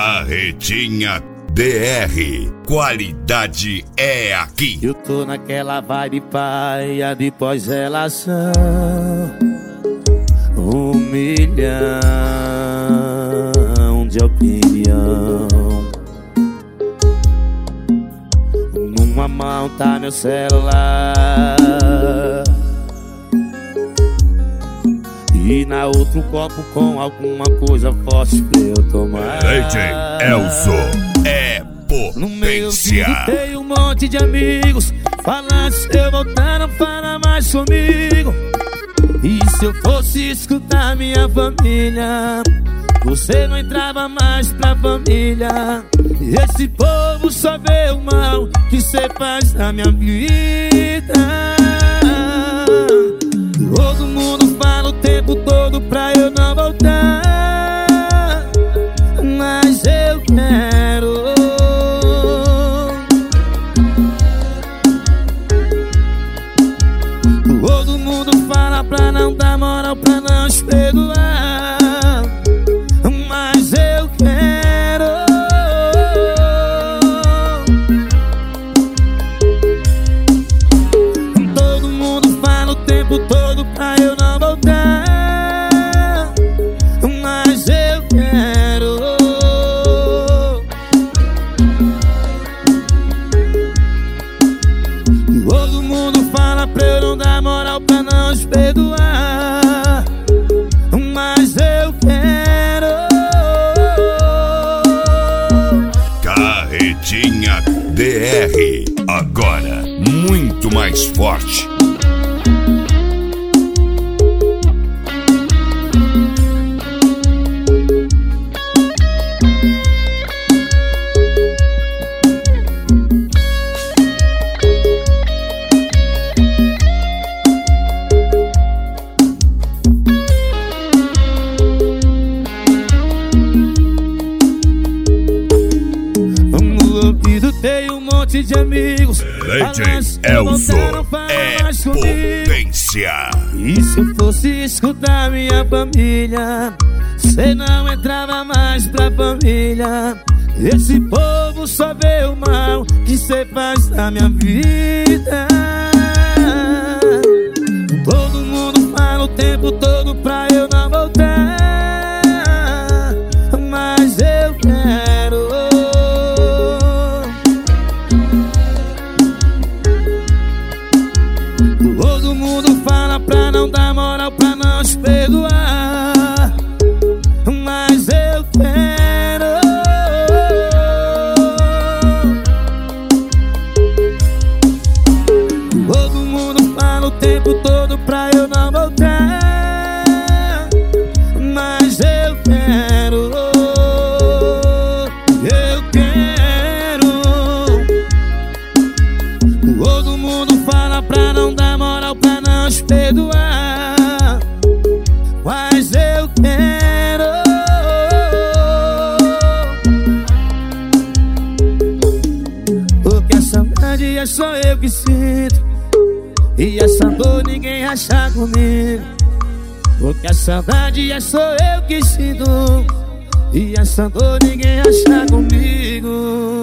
Carretinha DR, qualidade é aqui. Eu tô naquela vibe paia de pós-relação, 1 milhão de opinião. Numa mão tá meu celular e na outra um copo com alguma coisa forte pra eu tomar. DJ Elson é no meio potência. tem um monte de amigos falando, se eu voltar não fala mais comigo. E se eu fosse escutar minha família, você não entrava mais pra família. Esse povo só vê o mal que cê faz na minha vida. Todo mundo fala o tempo todo pra eu não voltar, mas eu quero. Todo mundo fala pra não dar moral, pra não te perdoar, mas eu quero. Todo mundo fala o tempo todo pra eu não voltar, mas eu quero. Todo mundo fala pra eu não dar moral, pra não te perdoar, mas eu quero. Carretinha DR, agora muito mais forte. Tem um monte de amigos DJ Elson é potência. E se eu fosse escutar minha família, cê não entrava mais pra família. Esse povo só vê o mal que cê faz na minha vida. Todo mundo fala o tempo todo pra eu não voltar, mas eu quero. Todo mundo fala pra não dar moral, pra não te perdoar, mas eu quero. Todo mundo fala o tempo todo pra eu não voltar, mas eu quero. Eu quero. Todo mundo fala pra não dar moral, pra não te perdoar, mas eu quero. Porque a saudade é só eu que sinto, e essa dor ninguém acha comigo. Porque a saudade é só eu que sinto, e essa dor ninguém acha comigo.